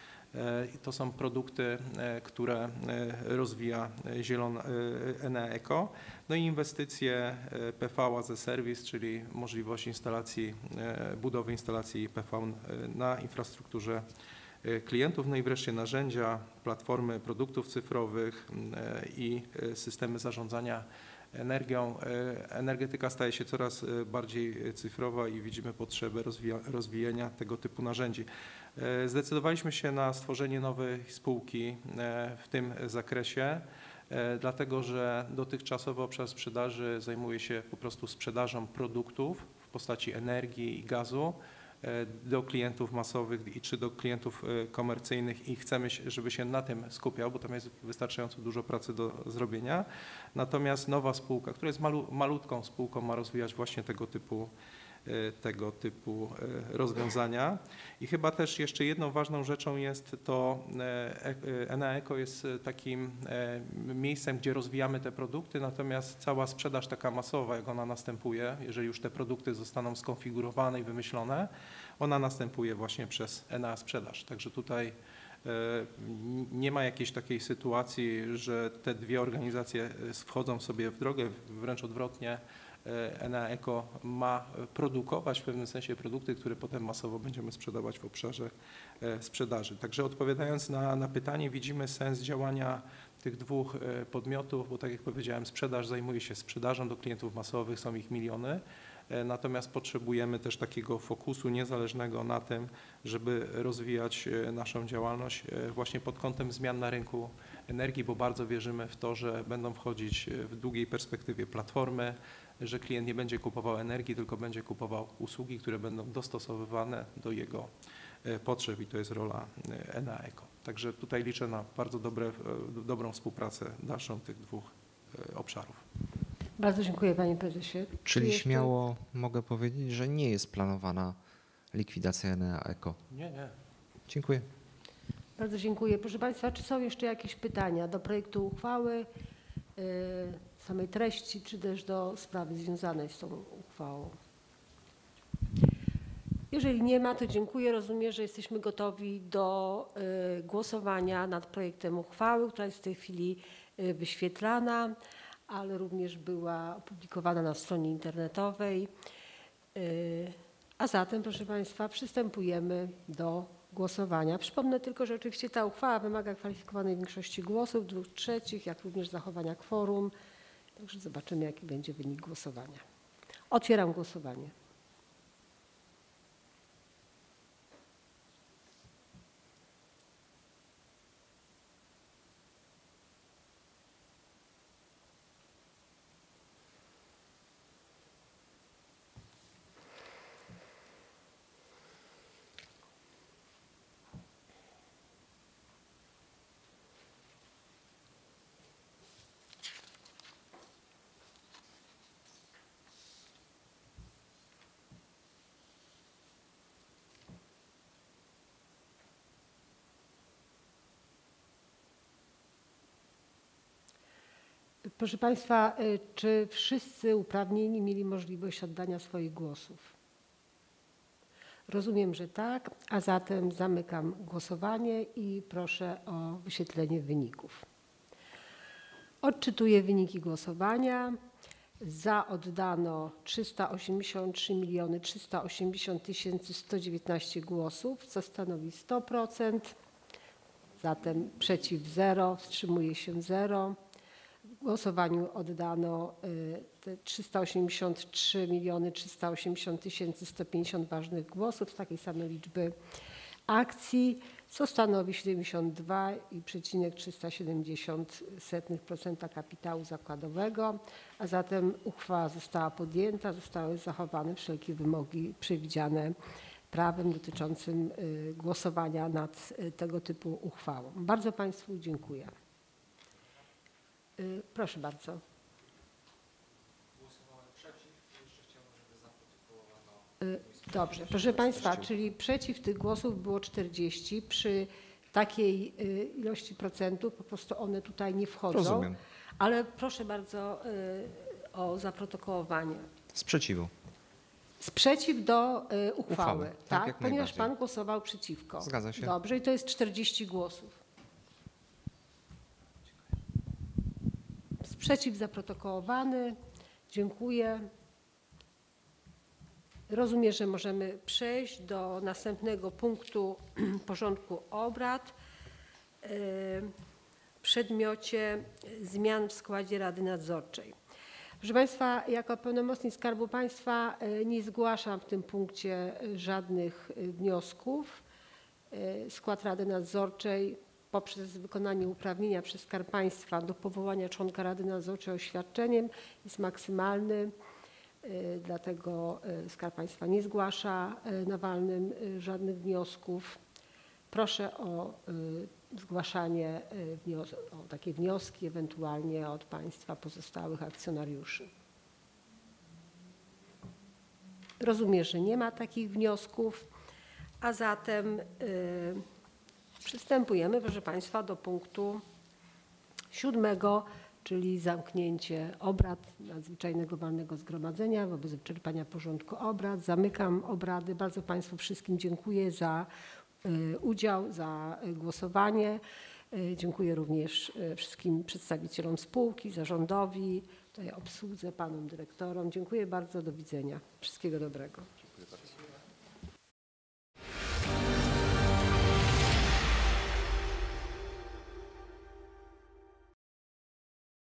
To są produkty, które rozwija zielona Enea Eco. No i inwestycje P V as a Service, czyli możliwość instalacji, budowy instalacji P V na infrastrukturze klientów. No i wreszcie narzędzia, platformy produktów cyfrowych i systemy zarządzania energią. Energetyka staje się coraz bardziej cyfrowa i widzimy potrzebę rozwija, rozwijania tego typu narzędzi. Zdecydowaliśmy się na stworzenie nowej spółki w tym zakresie, dlatego że dotychczasowy obszar sprzedaży zajmuje się po prostu sprzedażą produktów w postaci energii i gazu do klientów masowych i czy do klientów komercyjnych i chcemy, żeby się na tym skupiał, bo tam jest wystarczająco dużo pracy do zrobienia. Natomiast nowa spółka, która jest malu, malutką spółką, ma rozwijać właśnie tego typu tego typu rozwiązania. I chyba też jeszcze jedną ważną rzeczą jest to, Enea Eco jest takim miejscem, gdzie rozwijamy te produkty, natomiast cała sprzedaż taka masowa, jak ona następuje, jeżeli już te produkty zostaną skonfigurowane i wymyślone, ona następuje właśnie przez Enea Sprzedaż. Także tutaj nie ma jakiejś takiej sytuacji, że te dwie organizacje wchodzą sobie w drogę, wręcz odwrotnie. Enea Eco ma produkować w pewnym sensie produkty, które potem masowo będziemy sprzedawać w obszarze sprzedaży. Także odpowiadając na, na pytanie, widzimy sens działania tych dwóch podmiotów, bo tak jak powiedziałem, sprzedaż zajmuje się sprzedażą do klientów masowych, są ich miliony. Natomiast potrzebujemy też takiego fokusu niezależnego na tym, żeby rozwijać naszą działalność właśnie pod kątem zmian na rynku energii, bo bardzo wierzymy w to, że będą wchodzić w długiej perspektywie platformy, że klient nie będzie kupował energii, tylko będzie kupował usługi, które będą dostosowywane do jego potrzeb i to jest rola Enea Eco. Także tutaj liczę na bardzo dobre, dobrą współpracę dalszą tych dwóch obszarów. Bardzo dziękuję, panie prezesie. Czyli jeszcze... śmiało mogę powiedzieć, że nie jest planowana likwidacja Enea Eco. Nie, nie. Dziękuję. Bardzo dziękuję. Proszę państwa, czy są jeszcze jakieś pytania do projektu uchwały, yy, samej treści, czy też do sprawy związanej z tą uchwałą? Jeżeli nie ma, to dziękuję. Rozumiem, że jesteśmy gotowi do yy, głosowania nad projektem uchwały, która jest w tej chwili yy, wyświetlana, ale również była opublikowana na stronie internetowej. Yy, A zatem, proszę Państwa, przystępujemy do głosowania. Przypomnę tylko, że oczywiście ta uchwała wymaga kwalifikowanej większości głosów, dwóch trzecich, jak również zachowania kworum. Także zobaczymy, jaki będzie wynik głosowania. Otwieram głosowanie. Proszę Państwa, czy wszyscy uprawnieni mieli możliwość oddania swoich głosów? Rozumiem, że tak, a zatem zamykam głosowanie i proszę o wyświetlenie wyników. Odczytuję wyniki głosowania. Za oddano trzysta osiemdziesiąt trzy miliony trzysta osiemdziesiąt tysięcy sto dziewiętnaście głosów, co stanowi sto procent. Zatem przeciw zero, wstrzymuje się zero. W głosowaniu oddano te trzysta osiemdziesiąt trzy miliony trzysta osiemdziesiąt tysięcy sto pięćdziesiąt ważnych głosów z takiej samej liczby akcji, co stanowi siedemdziesiąt dwa przecinek trzysta siedemdziesiąt procent kapitału zakładowego, a zatem uchwała została podjęta, zostały zachowane wszelkie wymogi przewidziane prawem dotyczącym głosowania nad tego typu uchwałą. Bardzo Państwu dziękuję. Proszę bardzo. Głosowałem przeciw i jeszcze chciałbym, żeby zaprotokołowano. Dobrze, proszę Państwa, czyli przeciw tych głosów było czterdzieści. Przy takiej ilości procentów po prostu one tutaj nie wchodzą. Rozumiem. Ale proszę bardzo o zaprotokołowanie. Sprzeciwu. Sprzeciw do uchwały, Uchwały, tak, tak? jak Ponieważ najbardziej. Pan głosował przeciwko. Zgadza się. Dobrze, i to jest czterdzieści głosów. Sprzeciw zaprotokołowany. Dziękuję. Rozumiem, że możemy przejść do następnego punktu porządku obrad w przedmiocie zmian w składzie Rady Nadzorczej. Proszę Państwa, jako pełnomocnik Skarbu Państwa nie zgłaszam w tym punkcie żadnych wniosków. Skład Rady Nadzorczej poprzez wykonanie uprawnienia przez Skarb Państwa do powołania członka Rady Nadzorczej oświadczeniem jest maksymalny. Dlatego Skarb Państwa nie zgłasza na walnym żadnych wniosków. Proszę o zgłaszanie o takie wnioski ewentualnie od Państwa pozostałych akcjonariuszy. Rozumiem, że nie ma takich wniosków, a zatem przystępujemy, proszę Państwa, do punktu siódmego, czyli zamknięcie obrad nadzwyczajnego walnego zgromadzenia wobec wyczerpania porządku obrad. Zamykam obrady. Bardzo Państwu wszystkim dziękuję za udział, za głosowanie. Dziękuję również wszystkim przedstawicielom spółki, zarządowi, tutaj obsłudze, panom dyrektorom. Dziękuję bardzo. Do widzenia. Wszystkiego dobrego.